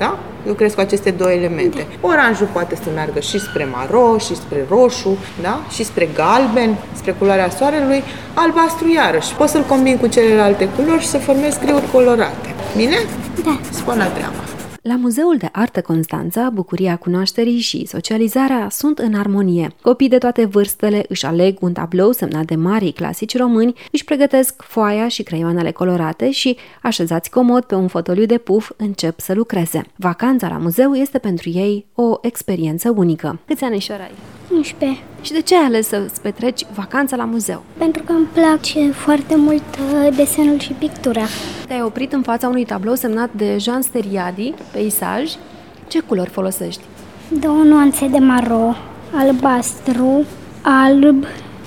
da? Lucrez cu aceste două elemente. Oranjul poate să meargă și spre maro, și spre roșu, da? Și spre galben, spre culoarea soarelui, albastru iarăși. Pot să-l combin cu celelalte culori și să formez griuri colorate. Bine? Da. Spun la treabă. La Muzeul de Artă Constanța, bucuria cunoașterii și socializarea sunt în armonie. Copii de toate vârstele își aleg un tablou semnat de marii clasici români, își pregătesc foaia și creioanele colorate și, așezați comod pe un fotoliu de puf, încep să lucreze. Vacanța la muzeu este pentru ei o experiență unică. Câți anișori ai? 11. Și de ce ai ales să-ți petreci vacanța la muzeu? Pentru că îmi place foarte mult desenul și pictura. Te-ai oprit în fața unui tablou semnat de Jean Steriadi, peisaj. Ce culori folosești? 2 nuanțe de maro, albastru, alb,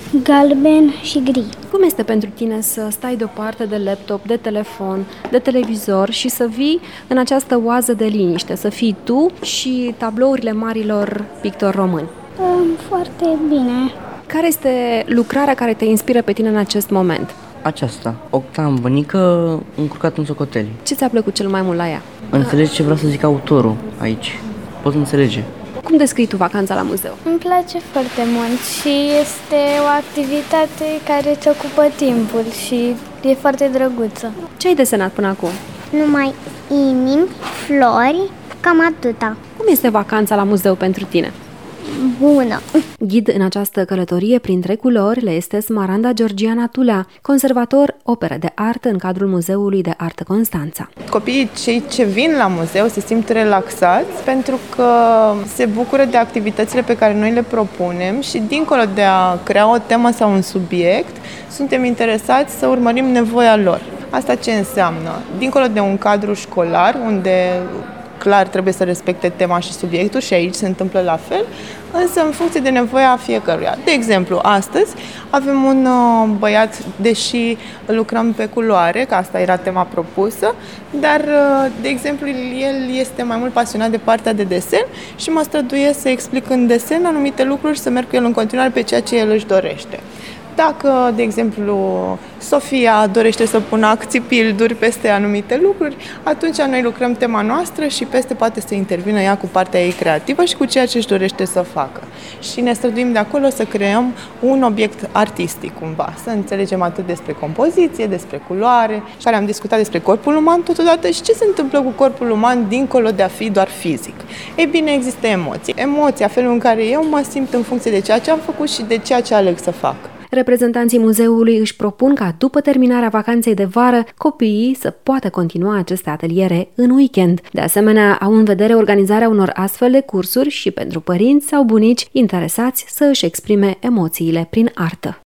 galben și gri. Cum este pentru tine să stai deoparte de laptop, de telefon, de televizor și să vii în această oază de liniște, să fii tu și tablourile marilor pictori români? Foarte bine. Care este lucrarea care te inspiră pe tine în acest moment? Aceasta, Octav Bănică, încurcat în socoteli. Ce ți-a plăcut cel mai mult la ea? Înțelegi ce vrea să zic autorul aici. Poți înțelege. Cum descrii tu vacanța la muzeu? Îmi place foarte mult și este o activitate care îți ocupă timpul și e foarte drăguță. Ce ai desenat până acum? Numai inimi, flori, cam atâta. Cum este vacanța la muzeu pentru tine? Bună! Ghid în această călătorie printre culori le este Smaranda Georgiana Tulea, conservator opere de artă în cadrul Muzeului de Artă Constanța. Copiii cei ce vin la muzeu se simt relaxați pentru că se bucură de activitățile pe care noi le propunem și dincolo de a crea o temă sau un subiect, suntem interesați să urmărim nevoia lor. Asta ce înseamnă? Dincolo de un cadru școlar unde clar trebuie să respecte tema și subiectul și aici se întâmplă la fel, însă în funcție de nevoia fiecăruia. De exemplu, astăzi avem un băiat, deși lucrăm pe culoare, că asta era tema propusă, dar, de exemplu, el este mai mult pasionat de partea de desen și mă străduiesc să explic în desen anumite lucruri și să merg cu el în continuare pe ceea ce el își dorește. Dacă, de exemplu, Sofia dorește să pună acțipilduri peste anumite lucruri, atunci noi lucrăm tema noastră și peste poate să intervină ea cu partea ei creativă și cu ceea ce își dorește să facă. Și ne străduim de acolo să creăm un obiect artistic, cumva, să înțelegem atât despre compoziție, despre culoare, și care am discutat despre corpul uman totodată și ce se întâmplă cu corpul uman dincolo de a fi doar fizic. Ei bine, există emoții. Emoția, felul în care eu mă simt în funcție de ceea ce am făcut și de ceea ce aleg să fac. Reprezentanții muzeului își propun ca după terminarea vacanței de vară, copiii să poată continua aceste ateliere în weekend. De asemenea, au în vedere organizarea unor astfel de cursuri și pentru părinți sau bunici interesați să își exprime emoțiile prin artă.